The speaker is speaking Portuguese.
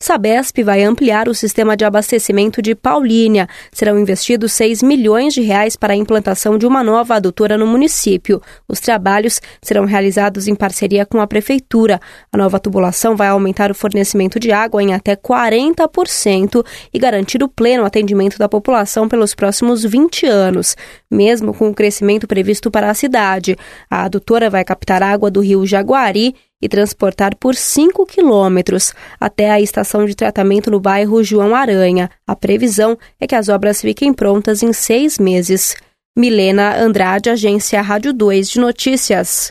Sabesp vai ampliar o sistema de abastecimento de Paulínia. Serão investidos R$6 milhões para a implantação de uma nova adutora no município. Os trabalhos serão realizados em parceria com a Prefeitura. A nova tubulação vai aumentar o fornecimento de água em até 40% e garantir o pleno atendimento da população pelos próximos 20 anos, mesmo com o crescimento previsto para a cidade. A adutora vai captar água do rio Jaguari e transportar por 5 quilômetros até a estação de tratamento no bairro João Aranha. A previsão é que as obras fiquem prontas em 6 meses. Milena Andrade, Agência Rádio 2 de Notícias.